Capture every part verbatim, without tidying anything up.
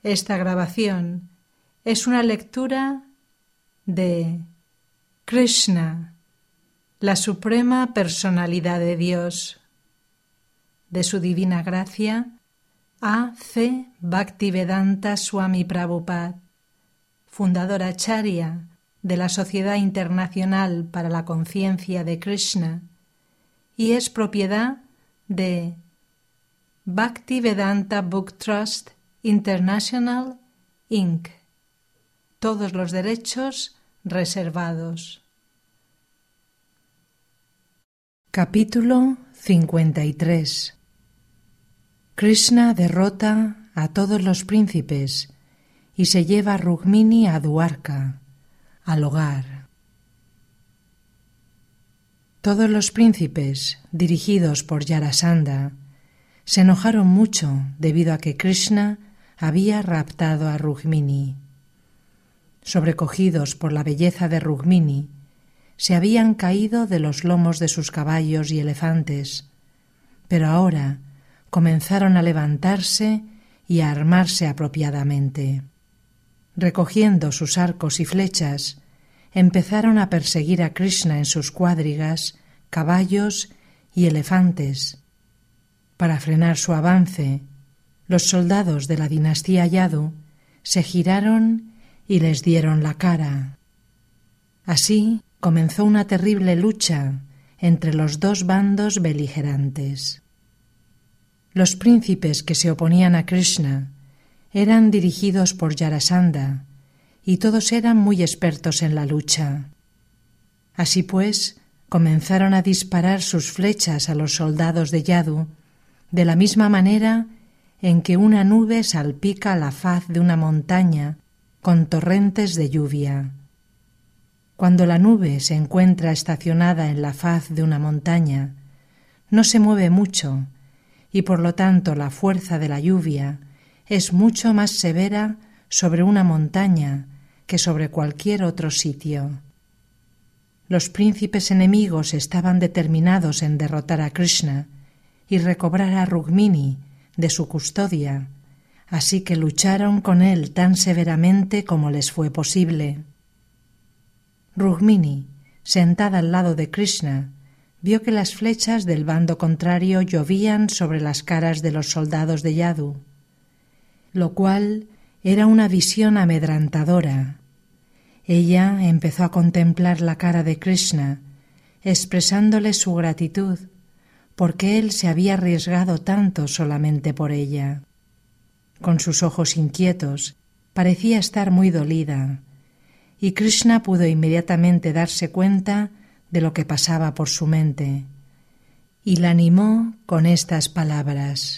Esta grabación es una lectura de Krishna, la Suprema Personalidad de Dios, de su Divina Gracia, A C Bhaktivedanta Swami Prabhupada, fundador acharya de la Sociedad Internacional para la Conciencia de Krishna, y es propiedad de Bhaktivedanta Book Trust International, incorporated. Todos los derechos reservados. Capítulo cincuenta y tres. Krishna derrota a todos los príncipes y se lleva a Rukmini a Dwarka, al hogar. Todos los príncipes, dirigidos por Jarasandha, se enojaron mucho debido a que Krishna había raptado a Rukmini. Sobrecogidos por la belleza de Rukmini, se habían caído de los lomos de sus caballos y elefantes, pero ahora comenzaron a levantarse y a armarse apropiadamente. Recogiendo sus arcos y flechas, empezaron a perseguir a Krishna en sus cuadrigas, caballos y elefantes. Para frenar su avance, los soldados de la dinastía Yadu se giraron y les dieron la cara. Así comenzó una terrible lucha entre los dos bandos beligerantes. Los príncipes que se oponían a Krishna eran dirigidos por Jarasandha y todos eran muy expertos en la lucha. Así pues, comenzaron a disparar sus flechas a los soldados de Yadu de la misma manera en que una nube salpica la faz de una montaña con torrentes de lluvia. Cuando la nube se encuentra estacionada en la faz de una montaña, no se mueve mucho y por lo tanto la fuerza de la lluvia es mucho más severa sobre una montaña que sobre cualquier otro sitio. Los príncipes enemigos estaban determinados en derrotar a Krishna y recobrar a Rukmini de su custodia, así que lucharon con él tan severamente como les fue posible. Rukmini, sentada al lado de Krishna, vio que las flechas del bando contrario llovían sobre las caras de los soldados de Yadu, lo cual era una visión amedrentadora. Ella empezó a contemplar la cara de Krishna, expresándole su gratitud, porque él se había arriesgado tanto solamente por ella. Con sus ojos inquietos, parecía estar muy dolida, y Krishna pudo inmediatamente darse cuenta de lo que pasaba por su mente, y la animó con estas palabras: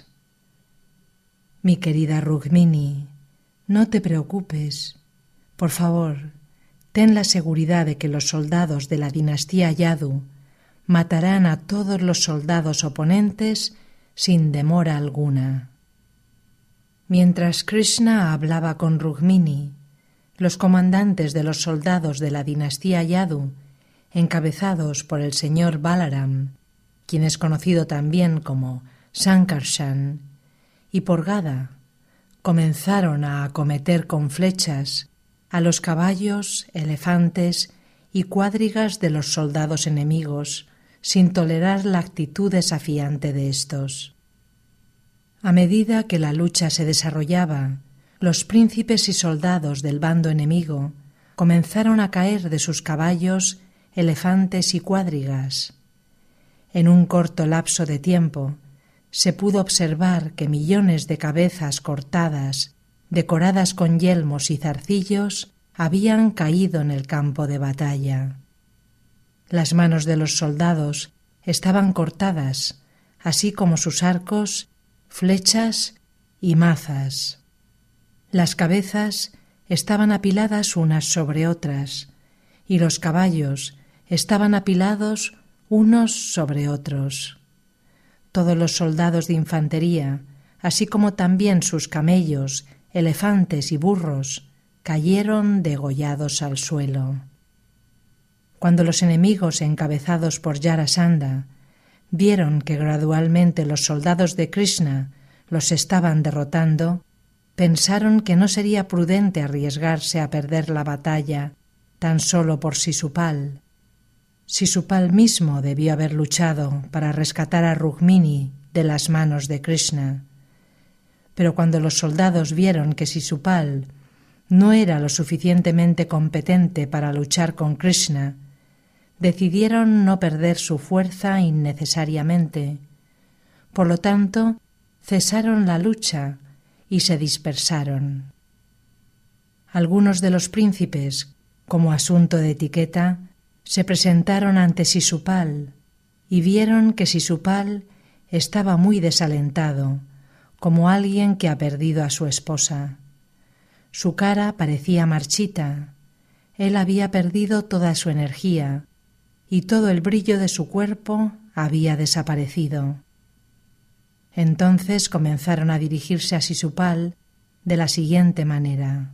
«Mi querida Rukmini, no te preocupes. Por favor, ten la seguridad de que los soldados de la dinastía Yadu matarán a todos los soldados oponentes sin demora alguna». Mientras Krishna hablaba con Rukmini, los comandantes de los soldados de la dinastía Yadu, encabezados por el señor Balaram, quien es conocido también como Sankarshan, y por Gada, comenzaron a acometer con flechas a los caballos, elefantes y cuadrigas de los soldados enemigos, sin tolerar la actitud desafiante de éstos. A medida que la lucha se desarrollaba, los príncipes y soldados del bando enemigo comenzaron a caer de sus caballos, elefantes y cuadrigas. En un corto lapso de tiempo se pudo observar que millones de cabezas cortadas, decoradas con yelmos y zarcillos, habían caído en el campo de batalla. Las manos de los soldados estaban cortadas, así como sus arcos, flechas y mazas. Las cabezas estaban apiladas unas sobre otras, y los caballos estaban apilados unos sobre otros. Todos los soldados de infantería, así como también sus camellos, elefantes y burros, cayeron degollados al suelo. Cuando los enemigos encabezados por Jarasandha vieron que gradualmente los soldados de Krishna los estaban derrotando, pensaron que no sería prudente arriesgarse a perder la batalla tan solo por Sisupal. Sisupal mismo debió haber luchado para rescatar a Rukmini de las manos de Krishna. Pero cuando los soldados vieron que Sisupal no era lo suficientemente competente para luchar con Krishna, decidieron no perder su fuerza innecesariamente. Por lo tanto, cesaron la lucha y se dispersaron. Algunos de los príncipes, como asunto de etiqueta, se presentaron ante Sisupal y vieron que Sisupal estaba muy desalentado, como alguien que ha perdido a su esposa. Su cara parecía marchita. Él había perdido toda su energía y todo el brillo de su cuerpo había desaparecido. Entonces comenzaron a dirigirse a Sisupal de la siguiente manera: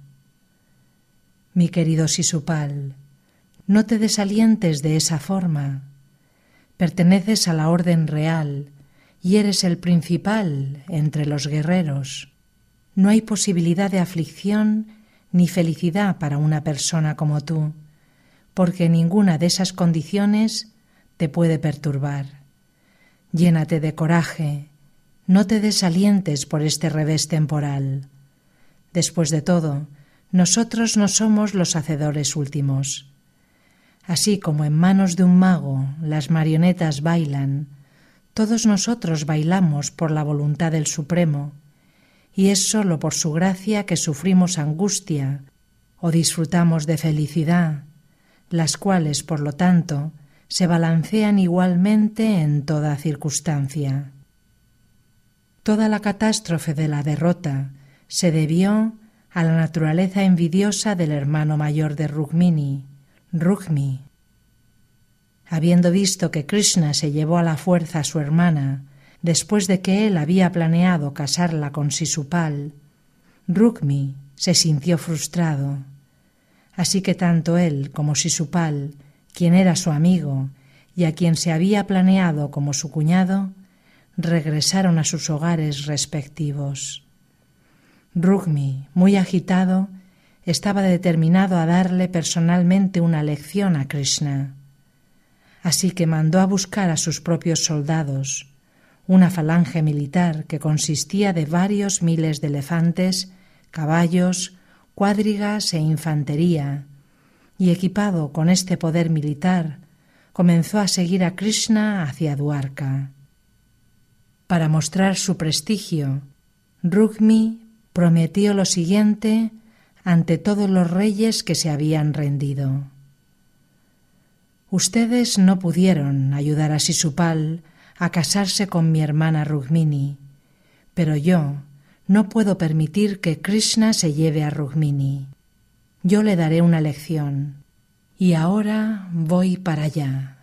Mi querido Sisupal, no te desalientes de esa forma. Perteneces a la orden real y eres el principal entre los guerreros. No hay posibilidad de aflicción ni felicidad para una persona como tú, porque ninguna de esas condiciones te puede perturbar. Llénate de coraje, no te desalientes por este revés temporal. Después de todo, nosotros no somos los hacedores últimos. Así como en manos de un mago las marionetas bailan, todos nosotros bailamos por la voluntad del Supremo, y es sólo por su gracia que sufrimos angustia o disfrutamos de felicidad, las cuales, por lo tanto, se balancean igualmente en toda circunstancia. Toda la catástrofe de la derrota se debió a la naturaleza envidiosa del hermano mayor de Rukmini, Rukmi. Habiendo visto que Krishna se llevó a la fuerza a su hermana después de que él había planeado casarla con Sisupal, Rukmi se sintió frustrado. Así que tanto él como Sisupal, quien era su amigo y a quien se había planeado como su cuñado, regresaron a sus hogares respectivos. Rukmi, muy agitado, estaba determinado a darle personalmente una lección a Krishna. Así que mandó a buscar a sus propios soldados, una falange militar que consistía de varios miles de elefantes, caballos, cuadrigas e infantería, y equipado con este poder militar, comenzó a seguir a Krishna hacia Dwarka. Para mostrar su prestigio, Rukmi prometió lo siguiente ante todos los reyes que se habían rendido: Ustedes no pudieron ayudar a Sisupal a casarse con mi hermana Rukmini, pero yo no puedo permitir que Krishna se lleve a Rukmini. Yo le daré una lección, y ahora voy para allá.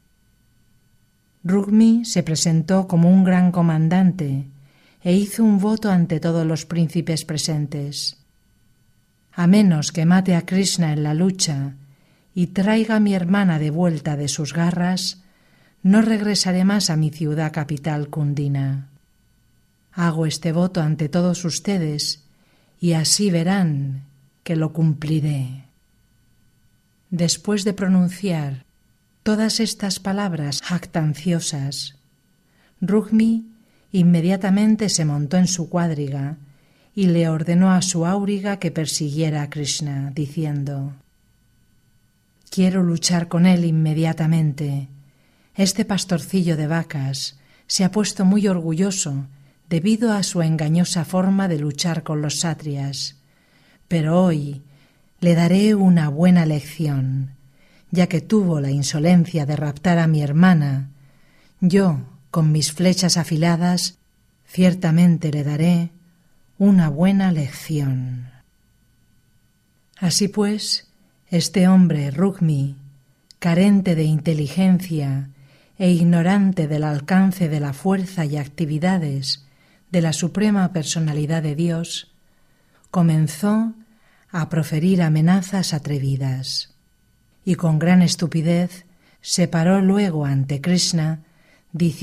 Rukmi se presentó como un gran comandante e hizo un voto ante todos los príncipes presentes. A menos que mate a Krishna en la lucha y traiga a mi hermana de vuelta de sus garras, no regresaré más a mi ciudad capital Kundina. Hago este voto ante todos ustedes y así verán que lo cumpliré. Después de pronunciar todas estas palabras jactanciosas, Rukmi inmediatamente se montó en su cuadriga y le ordenó a su auriga que persiguiera a Krishna, diciendo: Quiero luchar con él inmediatamente. Este pastorcillo de vacas se ha puesto muy orgulloso debido a su engañosa forma de luchar con los sátrias, pero hoy le daré una buena lección, ya que tuvo la insolencia de raptar a mi hermana. Yo, con mis flechas afiladas, ciertamente le daré una buena lección. Así pues, este hombre, Rukmi, carente de inteligencia e ignorante del alcance de la fuerza y actividades de la Suprema Personalidad de Dios, comenzó a proferir amenazas atrevidas y con gran estupidez se paró luego ante Krishna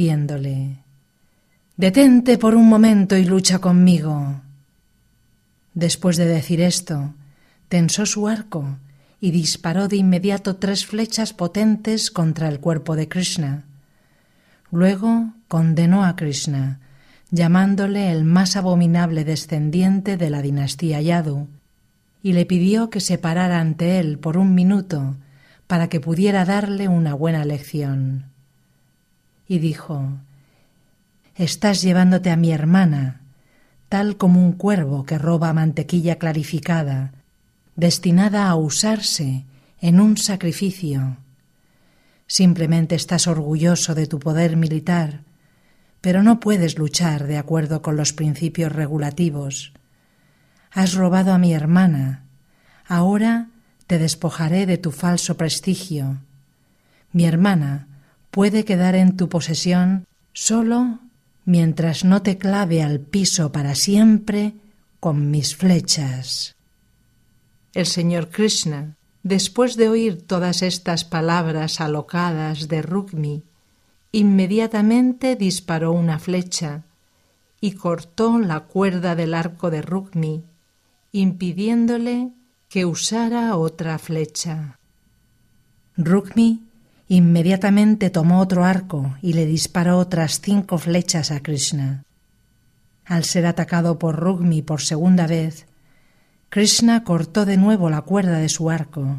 diciéndole: «Detente por un momento y lucha conmigo». Después de decir esto, tensó su arco y disparó de inmediato tres flechas potentes contra el cuerpo de Krishna. Luego condenó a Krishna, llamándole el más abominable descendiente de la dinastía Yadu, y le pidió que se parara ante él por un minuto para que pudiera darle una buena lección. Y dijo: «Estás llevándote a mi hermana, tal como un cuervo que roba mantequilla clarificada, destinada a usarse en un sacrificio. Simplemente estás orgulloso de tu poder militar, pero no puedes luchar de acuerdo con los principios regulativos. Has robado a mi hermana, ahora te despojaré de tu falso prestigio. Mi hermana puede quedar en tu posesión solo mientras no te clave al piso para siempre con mis flechas». El señor Krishna, después de oír todas estas palabras alocadas de Rukmi, inmediatamente disparó una flecha y cortó la cuerda del arco de Rukmi, impidiéndole que usara otra flecha. Rukmi inmediatamente tomó otro arco y le disparó otras cinco flechas a Krishna. Al ser atacado por Rukmi por segunda vez, Krishna cortó de nuevo la cuerda de su arco.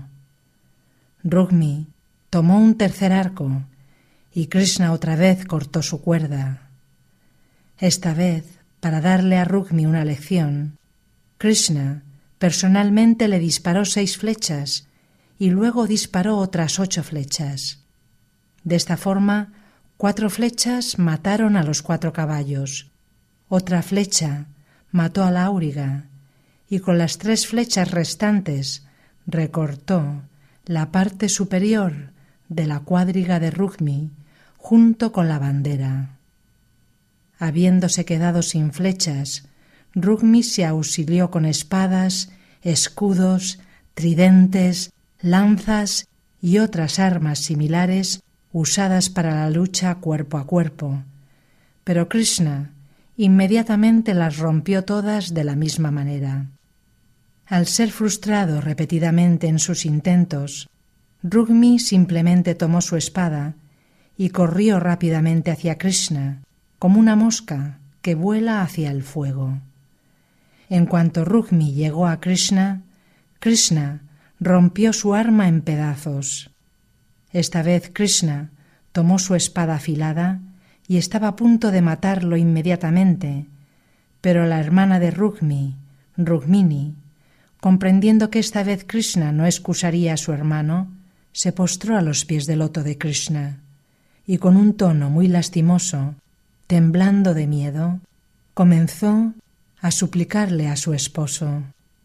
Rukmi tomó un tercer arco y Krishna otra vez cortó su cuerda. Esta vez, para darle a Rukmi una lección, Krishna personalmente le disparó seis flechas y luego disparó otras ocho flechas. De esta forma, cuatro flechas mataron a los cuatro caballos, otra flecha mató a la auriga y con las tres flechas restantes recortó la parte superior de la cuadriga de Rukmi junto con la bandera. Habiéndose quedado sin flechas, Rukmi se auxilió con espadas, escudos, tridentes, lanzas y otras armas similares usadas para la lucha cuerpo a cuerpo, pero Krishna inmediatamente las rompió todas de la misma manera. Al ser frustrado repetidamente en sus intentos, Rukmi simplemente tomó su espada y corrió rápidamente hacia Krishna, como una mosca que vuela hacia el fuego. En cuanto Rukmi llegó a Krishna, Krishna rompió su arma en pedazos. Esta vez Krishna tomó su espada afilada y estaba a punto de matarlo inmediatamente, pero la hermana de Rukmi, Rukmini, comprendiendo que esta vez Krishna no excusaría a su hermano, se postró a los pies del loto de Krishna y con un tono muy lastimoso, temblando de miedo, comenzó a suplicarle a su esposo.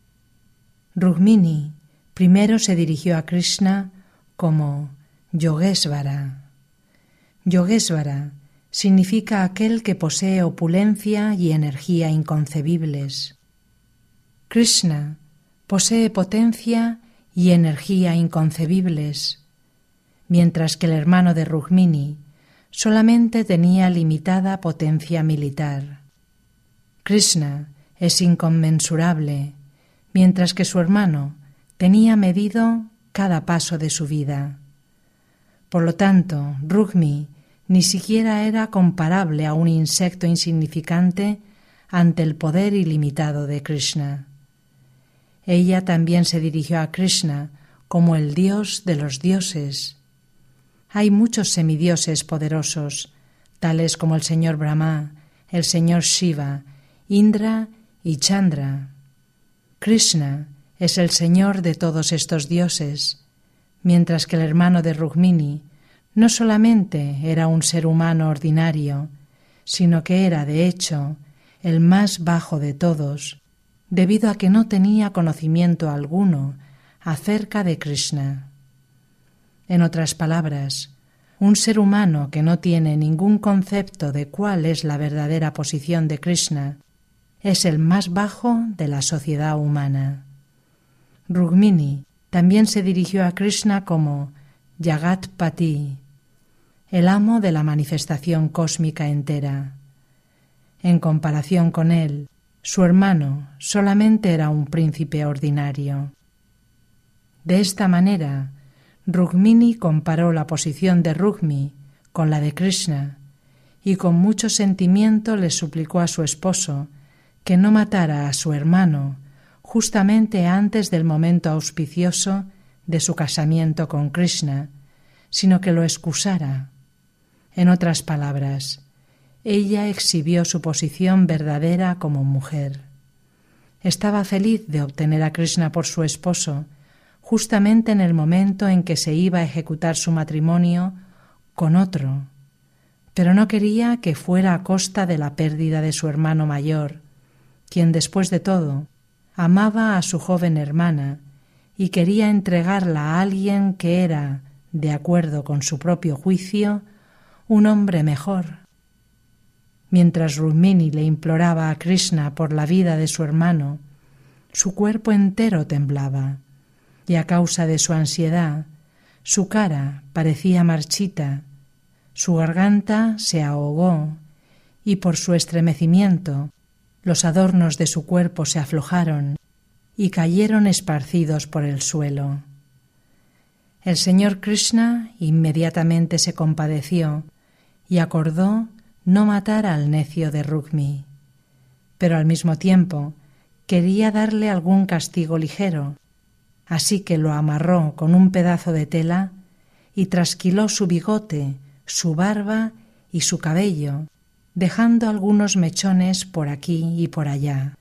Rukmini primero se dirigió a Krishna como Yogesvara. Yogesvara significa aquel que posee opulencia y energía inconcebibles. Krishna posee potencia y energía inconcebibles, mientras que el hermano de Rukmini solamente tenía limitada potencia militar. Krishna es inconmensurable, mientras que su hermano tenía medido cada paso de su vida. Por lo tanto, Rukmi ni siquiera era comparable a un insecto insignificante ante el poder ilimitado de Krishna. Ella también se dirigió a Krishna como el dios de los dioses. Hay muchos semidioses poderosos, tales como el señor Brahma, el señor Shiva, Indra y Chandra. Krishna es el señor de todos estos dioses, mientras que el hermano de Rukmini no solamente era un ser humano ordinario, sino que era, de hecho, el más bajo de todos, debido a que no tenía conocimiento alguno acerca de Krishna. En otras palabras, un ser humano que no tiene ningún concepto de cuál es la verdadera posición de Krishna es el más bajo de la sociedad humana. Rukmini también se dirigió a Krishna como Jagat-pati, el amo de la manifestación cósmica entera. En comparación con él, Su hermano solamente era un príncipe ordinario. De esta manera, Rukmini comparó la posición de Rukmi con la de Krishna y con mucho sentimiento le suplicó a su esposo que no matara a su hermano justamente antes del momento auspicioso de su casamiento con Krishna, sino que lo excusara. En otras palabras, ella exhibió su posición verdadera como mujer. Estaba feliz de obtener a Krishna por su esposo, justamente en el momento en que se iba a ejecutar su matrimonio con otro, pero no quería que fuera a costa de la pérdida de su hermano mayor, quien después de todo amaba a su joven hermana y quería entregarla a alguien que era, de acuerdo con su propio juicio, un hombre mejor. Mientras Rukmini le imploraba a Krishna por la vida de su hermano, su cuerpo entero temblaba, y a causa de su ansiedad, su cara parecía marchita, su garganta se ahogó, y por su estremecimiento, los adornos de su cuerpo se aflojaron y cayeron esparcidos por el suelo. El señor Krishna inmediatamente se compadeció y acordó no matar al necio de Rukmi, pero al mismo tiempo quería darle algún castigo ligero, así que lo amarró con un pedazo de tela y trasquiló su bigote, su barba y su cabello, dejando algunos mechones por aquí y por allá.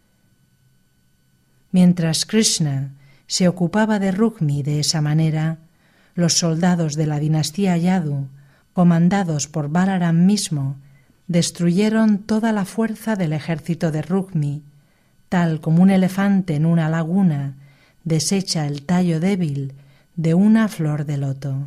Mientras Krishna se ocupaba de Rukmi de esa manera, los soldados de la dinastía Yadu, comandados por Balaram mismo, destruyeron toda la fuerza del ejército de Rukmi, tal como un elefante en una laguna desecha el tallo débil de una flor de loto.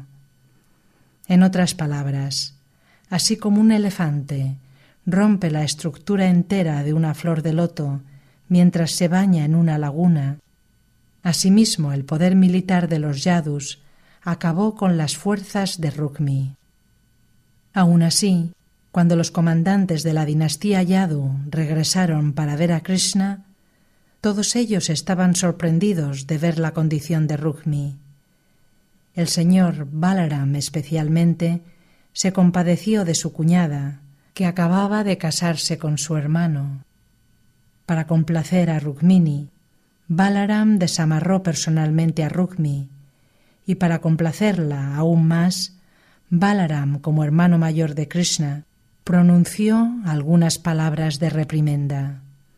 En otras palabras, así como un elefante rompe la estructura entera de una flor de loto mientras se baña en una laguna, asimismo el poder militar de los Yadus acabó con las fuerzas de Rukmi. Aun así, cuando los comandantes de la dinastía Yadu regresaron para ver a Krishna, todos ellos estaban sorprendidos de ver la condición de Rukmi. El señor Balaram especialmente se compadeció de su cuñada, que acababa de casarse con su hermano. Para complacer a Rukmini, Balaram desamarró personalmente a Rukmi, y para complacerla aún más, Balaram, como hermano mayor de Krishna, pronunció algunas palabras de reprimenda.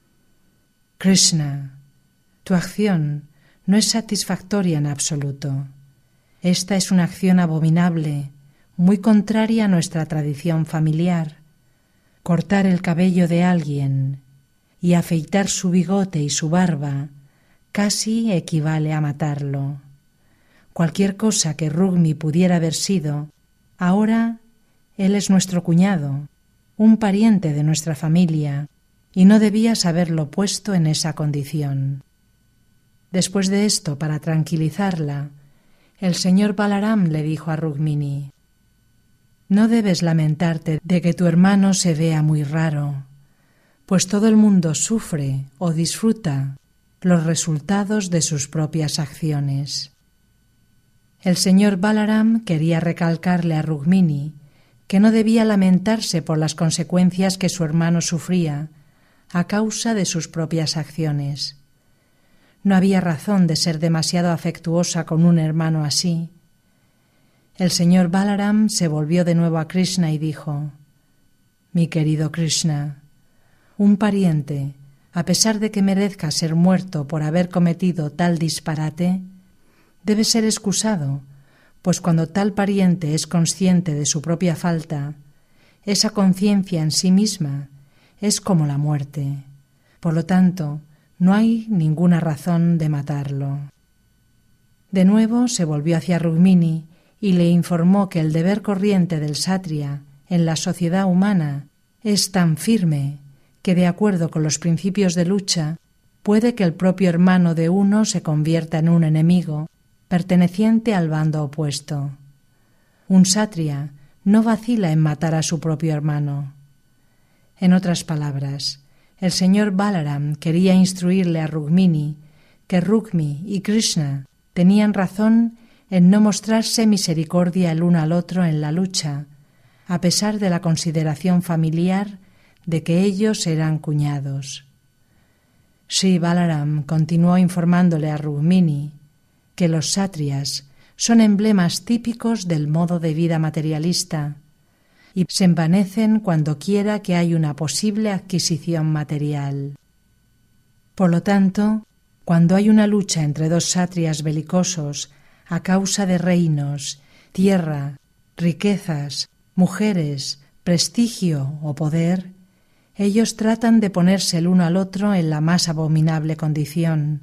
Krishna, tu acción no es satisfactoria en absoluto. Esta es una acción abominable, muy contraria a nuestra tradición familiar. Cortar el cabello de alguien y afeitar su bigote y su barba casi equivale a matarlo. Cualquier cosa que Rukmi pudiera haber sido, ahora él es nuestro cuñado, un pariente de nuestra familia, y no debías haberlo puesto en esa condición. Después de esto, para tranquilizarla, el señor Balaram le dijo a Rukmini: no debes lamentarte de que tu hermano se vea muy raro, pues todo el mundo sufre o disfruta los resultados de sus propias acciones. El señor Balaram quería recalcarle a Rukmini que no debía lamentarse por las consecuencias que su hermano sufría a causa de sus propias acciones. No había razón de ser demasiado afectuosa con un hermano así. El señor Balaram se volvió de nuevo a Krishna y dijo: mi querido Krishna, un pariente, a pesar de que merezca ser muerto por haber cometido tal disparate, debe ser excusado, pues cuando tal pariente es consciente de su propia falta, esa conciencia en sí misma es como la muerte. Por lo tanto, no hay ninguna razón de matarlo. De nuevo se volvió hacia Rukmini y le informó que el deber corriente del kshatriya en la sociedad humana es tan firme que, de acuerdo con los principios de lucha, puede que el propio hermano de uno se convierta en un enemigo perteneciente al bando opuesto. Un kshatriya no vacila en matar a su propio hermano. En otras palabras, el señor Balaram quería instruirle a Rukmini que Rukmi y Krishna tenían razón en no mostrarse misericordia el uno al otro en la lucha, a pesar de la consideración familiar de que ellos eran cuñados. Sri Balaram continuó informándole a Rukmini que los sátrias son emblemas típicos del modo de vida materialista y se envanecen cuando quiera que hay una posible adquisición material. Por lo tanto, cuando hay una lucha entre dos sátrias belicosos a causa de reinos, tierra, riquezas, mujeres, prestigio o poder, ellos tratan de ponerse el uno al otro en la más abominable condición.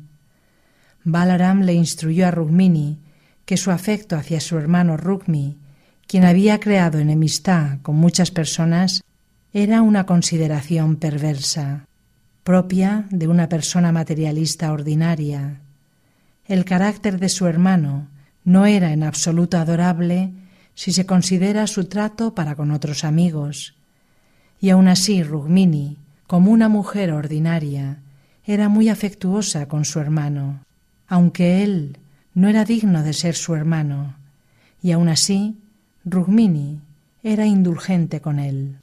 Balaram le instruyó a Rukmini que su afecto hacia su hermano Rukmi, quien había creado enemistad con muchas personas, era una consideración perversa, propia de una persona materialista ordinaria. El carácter de su hermano no era en absoluto adorable si se considera su trato para con otros amigos, y aun así Rukmini, como una mujer ordinaria, era muy afectuosa con su hermano, aunque él no era digno de ser su hermano, y aun así Rukmini era indulgente con él.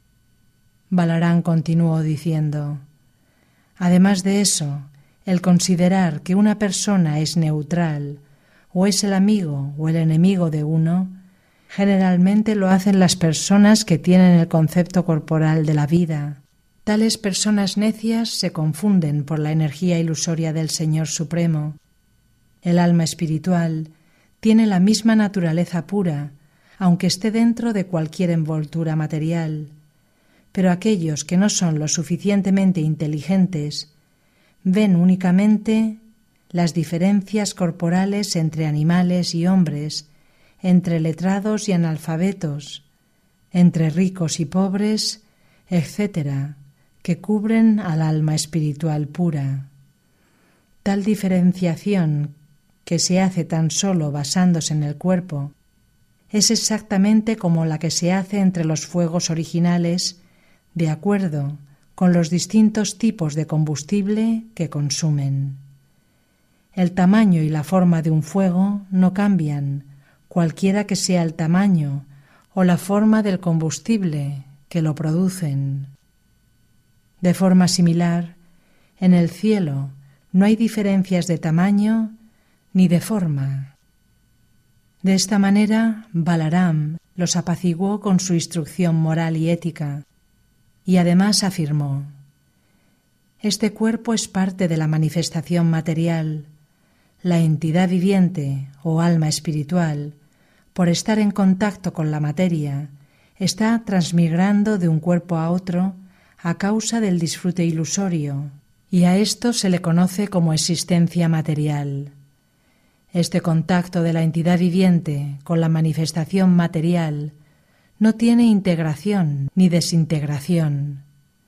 Balaram continuó diciendo: además de eso, el considerar que una persona es neutral, o es el amigo o el enemigo de uno, generalmente lo hacen las personas que tienen el concepto corporal de la vida. Tales personas necias se confunden por la energía ilusoria del Señor Supremo. El alma espiritual tiene la misma naturaleza pura, aunque esté dentro de cualquier envoltura material. Pero aquellos que no son lo suficientemente inteligentes ven únicamente las diferencias corporales entre animales y hombres, entre letrados y analfabetos, entre ricos y pobres, etcétera, que cubren al alma espiritual pura. Tal diferenciación, que se hace tan solo basándose en el cuerpo, es exactamente como la que se hace entre los fuegos originales, de acuerdo con los distintos tipos de combustible que consumen. El tamaño y la forma de un fuego no cambian, cualquiera que sea el tamaño o la forma del combustible que lo producen. De forma similar, en el cielo no hay diferencias de tamaño ni de forma. De esta manera, Balaram los apaciguó con su instrucción moral y ética, y además afirmó: este cuerpo es parte de la manifestación material. La entidad viviente o alma espiritual, por estar en contacto con la materia, está transmigrando de un cuerpo a otro a causa del disfrute ilusorio, y a esto se le conoce como existencia material. Este contacto de la entidad viviente con la manifestación material no tiene integración ni desintegración.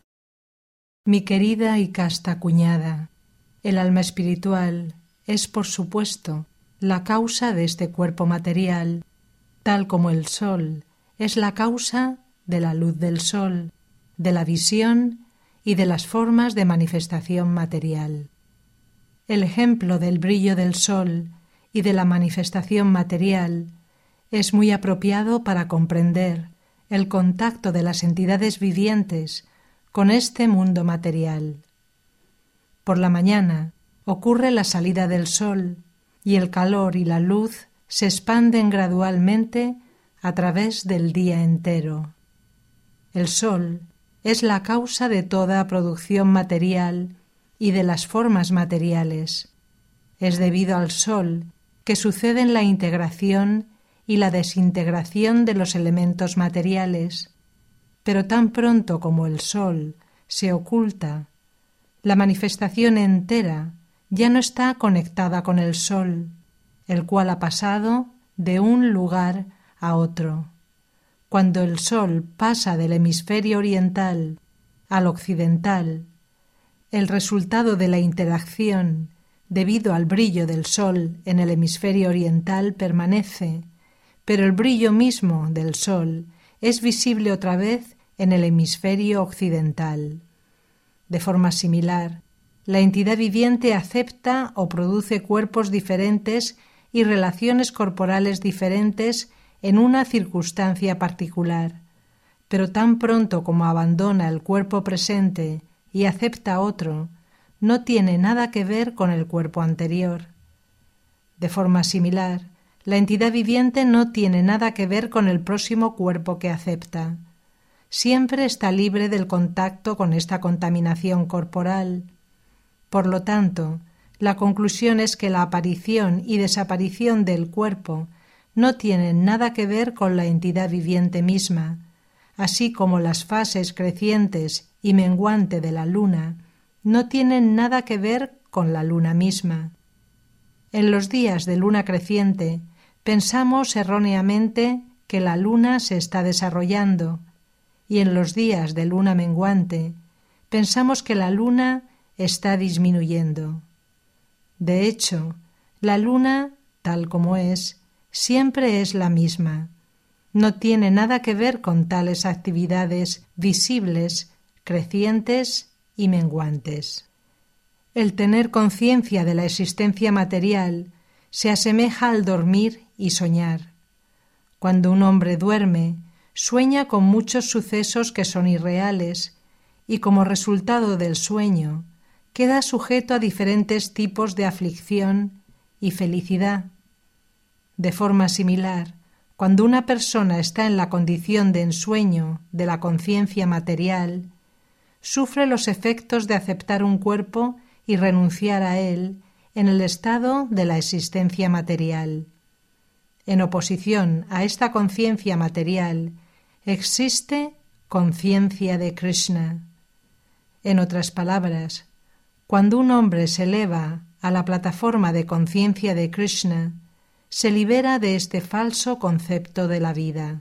Mi querida y casta cuñada, el alma espiritual es, por supuesto, la causa de este cuerpo material, tal como el sol es la causa de la luz del sol, de la visión y de las formas de manifestación material. El ejemplo del brillo del sol y de la manifestación material es muy apropiado para comprender el contacto de las entidades vivientes con este mundo material. Por la mañana ocurre la salida del sol y el calor y la luz se expanden gradualmente a través del día entero. El sol es la causa de toda producción material y de las formas materiales. Es debido al sol que suceden la integración y la desintegración de los elementos materiales, pero tan pronto como el sol se oculta, la manifestación entera ya no está conectada con el sol, el cual ha pasado de un lugar a otro. Cuando el sol pasa del hemisferio oriental al occidental, el resultado de la interacción debido al brillo del sol en el hemisferio oriental permanece, pero el brillo mismo del sol es visible otra vez en el hemisferio occidental. De forma similar, la entidad viviente acepta o produce cuerpos diferentes y relaciones corporales diferentes en una circunstancia particular, pero tan pronto como abandona el cuerpo presente y acepta otro, no tiene nada que ver con el cuerpo anterior. De forma similar, la entidad viviente no tiene nada que ver con el próximo cuerpo que acepta. Siempre está libre del contacto con esta contaminación corporal. Por lo tanto, la conclusión es que la aparición y desaparición del cuerpo no tienen nada que ver con la entidad viviente misma, así como las fases crecientes y menguante de la luna no tienen nada que ver con la luna misma. En los días de luna creciente pensamos erróneamente que la luna se está desarrollando, y en los días de luna menguante pensamos que la luna está disminuyendo. De hecho, la luna, tal como es, siempre es la misma. No tiene nada que ver con tales actividades visibles, crecientes y menguantes. El tener conciencia de la existencia material se asemeja al dormir y soñar. Cuando un hombre duerme, sueña con muchos sucesos que son irreales y como resultado del sueño queda sujeto a diferentes tipos de aflicción y felicidad. De forma similar, cuando una persona está en la condición de ensueño de la conciencia material, sufre los efectos de aceptar un cuerpo y renunciar a él en el estado de la existencia material. En oposición a esta conciencia material, existe conciencia de Krishna. En otras palabras, cuando un hombre se eleva a la plataforma de conciencia de Krishna, se libera de este falso concepto de la vida.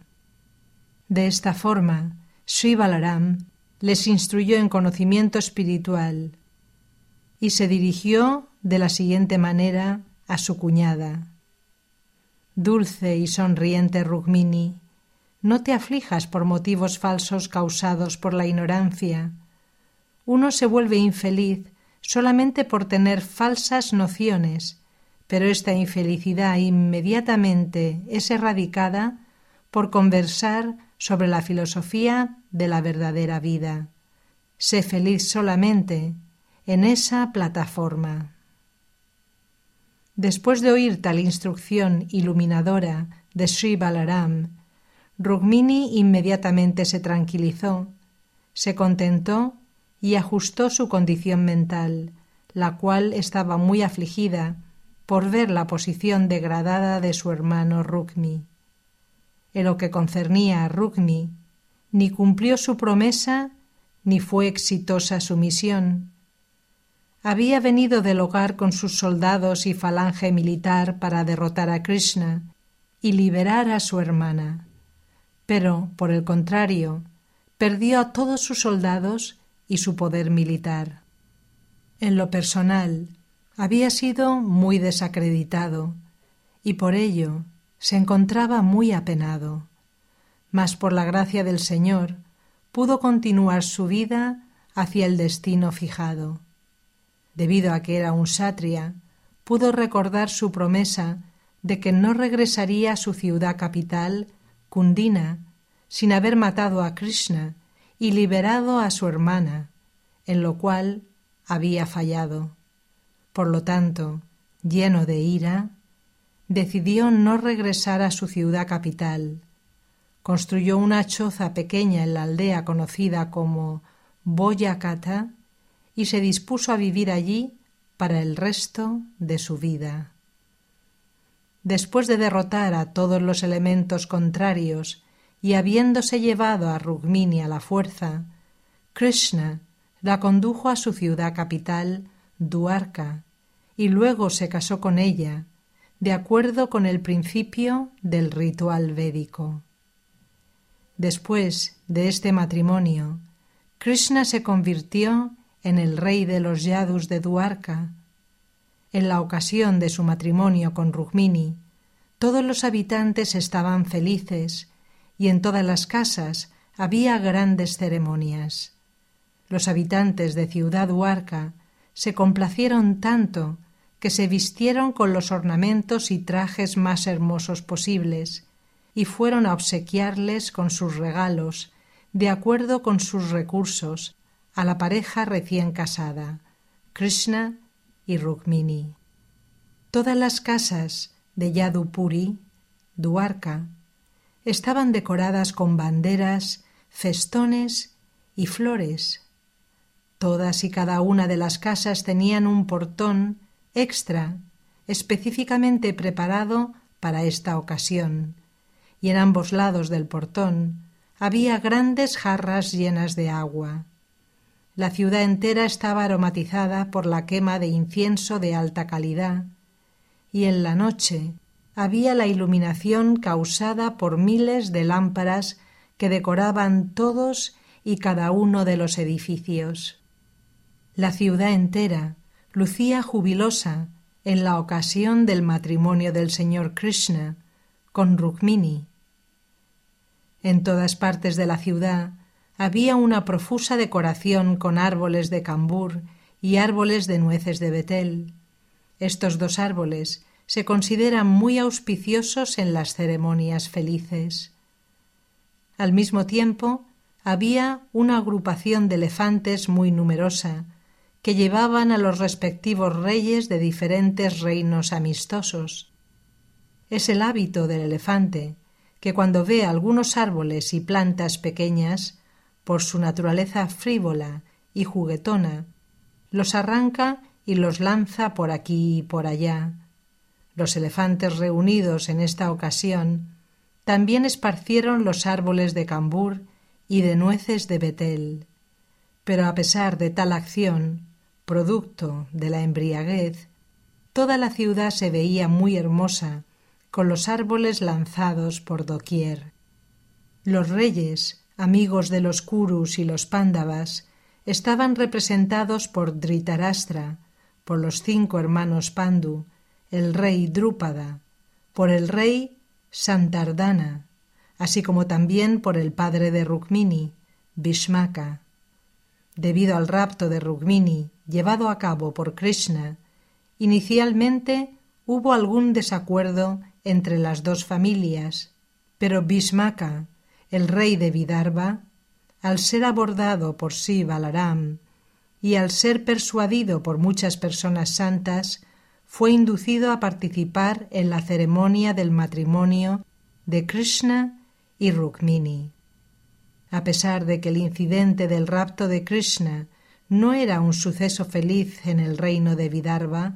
De esta forma, Sri Balaram les instruyó en conocimiento espiritual y se dirigió de la siguiente manera a su cuñada. Dulce y sonriente Rukmini, no te aflijas por motivos falsos causados por la ignorancia. Uno se vuelve infeliz solamente por tener falsas nociones, pero esta infelicidad inmediatamente es erradicada por conversar sobre la filosofía de la verdadera vida. Sé feliz solamente en esa plataforma. Después de oír tal instrucción iluminadora de Sri Balaram, Rukmini inmediatamente se tranquilizó, se contentó y ajustó su condición mental, la cual estaba muy afligida por ver la posición degradada de su hermano Rukmi. En lo que concernía a Rukmi, ni cumplió su promesa ni fue exitosa su misión. Había venido del hogar con sus soldados y falange militar para derrotar a Krishna y liberar a su hermana, pero, por el contrario, perdió a todos sus soldados y su poder militar. En lo personal, había sido muy desacreditado y por ello se encontraba muy apenado, mas por la gracia del Señor pudo continuar su vida hacia el destino fijado. Debido a que era un sátria, pudo recordar su promesa de que no regresaría a su ciudad capital, Kundina, sin haber matado a Krishna y liberado a su hermana, en lo cual había fallado. Por lo tanto, lleno de ira, decidió no regresar a su ciudad capital. Construyó una choza pequeña en la aldea conocida como Boyakata y se dispuso a vivir allí para el resto de su vida. Después de derrotar a todos los elementos contrarios y habiéndose llevado a Rukmini a la fuerza, Krishna la condujo a su ciudad capital, Dwarka, y luego se casó con ella, de acuerdo con el principio del ritual védico. Después de este matrimonio, Krishna se convirtió en el rey de los Yadus de Dwarka. En la ocasión de su matrimonio con Rukmini, todos los habitantes estaban felices y en todas las casas había grandes ceremonias. Los habitantes de Ciudad Duarca se complacieron tanto que se vistieron con los ornamentos y trajes más hermosos posibles y fueron a obsequiarles con sus regalos, de acuerdo con sus recursos, a la pareja recién casada, Krishna y Rukmini. Todas las casas de Yadupuri, Duarca, estaban decoradas con banderas, festones y flores. Todas y cada una de las casas tenían un portón extra específicamente preparado para esta ocasión, y en ambos lados del portón había grandes jarras llenas de agua. La ciudad entera estaba aromatizada por la quema de incienso de alta calidad, y en la noche había la iluminación causada por miles de lámparas que decoraban todos y cada uno de los edificios. La ciudad entera lucía jubilosa en la ocasión del matrimonio del señor Krishna con Rukmini. En todas partes de la ciudad había una profusa decoración con árboles de cambur y árboles de nueces de betel. Estos dos árboles se consideran muy auspiciosos en las ceremonias felices. Al mismo tiempo, había una agrupación de elefantes muy numerosa que llevaban a los respectivos reyes de diferentes reinos amistosos. Es el hábito del elefante que cuando ve algunos árboles y plantas pequeñas, por su naturaleza frívola y juguetona, los arranca y los lanza por aquí y por allá. Los elefantes reunidos en esta ocasión también esparcieron los árboles de cambur y de nueces de betel. Pero a pesar de tal acción, producto de la embriaguez, toda la ciudad se veía muy hermosa, con los árboles lanzados por doquier. Los reyes, amigos de los Kurus y los Pándavas, estaban representados por Dhritarashtra, por los cinco hermanos Pandu, el rey Drúpada, por el rey Santardana, así como también por el padre de Rukmini, Bhishmaka. Debido al rapto de Rukmini llevado a cabo por Krishna, inicialmente hubo algún desacuerdo entre las dos familias, pero Bhishmaka, el rey de Vidarbha, al ser abordado por Sri Balaram y al ser persuadido por muchas personas santas, fue inducido a participar en la ceremonia del matrimonio de Krishna y Rukmini. A pesar de que el incidente del rapto de Krishna no era un suceso feliz en el reino de Vidarbha,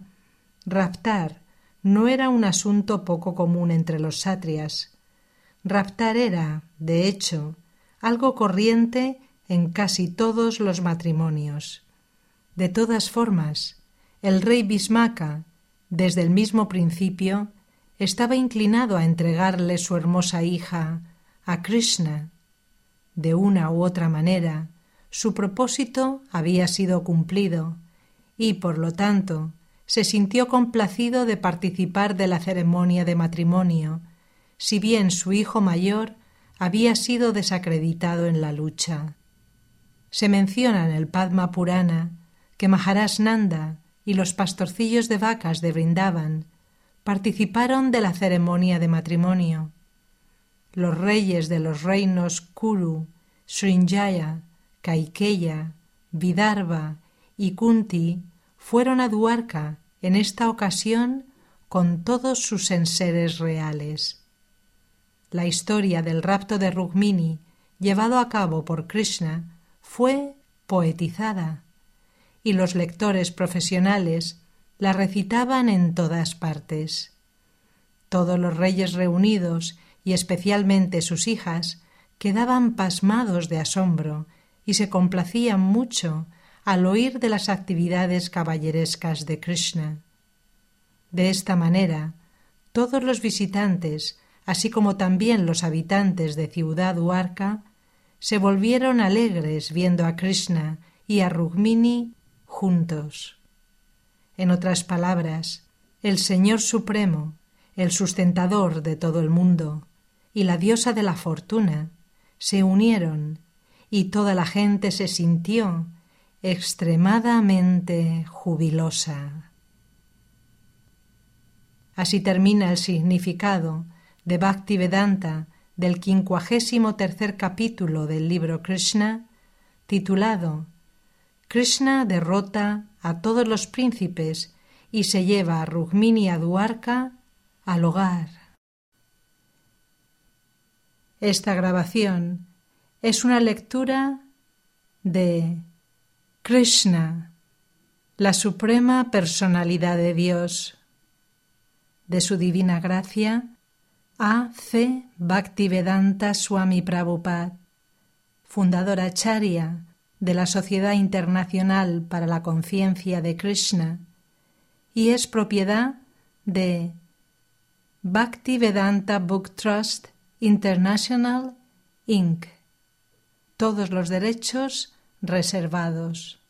raptar no era un asunto poco común entre los sátrias. Raptar era, de hecho, algo corriente en casi todos los matrimonios. De todas formas, el rey Bhishmaka, desde el mismo principio, estaba inclinado a entregarle su hermosa hija a Krishna. De una u otra manera, su propósito había sido cumplido y, por lo tanto, se sintió complacido de participar de la ceremonia de matrimonio, si bien su hijo mayor había sido desacreditado en la lucha. Se menciona en el Padma Purana que Maharaj Nanda y los pastorcillos de vacas de Vrindavan participaron de la ceremonia de matrimonio. Los reyes de los reinos Kuru, Srinjaya, Kaikeya, Vidarbha y Kunti fueron a Duarca en esta ocasión con todos sus enseres reales. La historia del rapto de Rukmini, llevado a cabo por Krishna, fue poetizada, y los lectores profesionales la recitaban en todas partes. Todos los reyes reunidos, y especialmente sus hijas, quedaban pasmados de asombro y se complacían mucho al oír de las actividades caballerescas de Krishna. De esta manera, todos los visitantes, así como también los habitantes de Ciudad Duarca, se volvieron alegres viendo a Krishna y a Rukmini juntos. En otras palabras, el Señor Supremo, el sustentador de todo el mundo, y la diosa de la fortuna se unieron, y toda la gente se sintió extremadamente jubilosa. Así termina el significado de Bhaktivedanta del quincuagésimo tercer capítulo del libro Krishna, titulado Krishna derrota a todos los príncipes y se lleva a Rukmini y a Dwarka al hogar. Esta grabación es una lectura de Krishna, la suprema personalidad de Dios, de su divina gracia, A C Bhaktivedanta Swami Prabhupada, fundador acharya de la Sociedad Internacional para la Conciencia de Krishna, y es propiedad de Bhaktivedanta Book Trust International, incorporated. Todos los derechos reservados.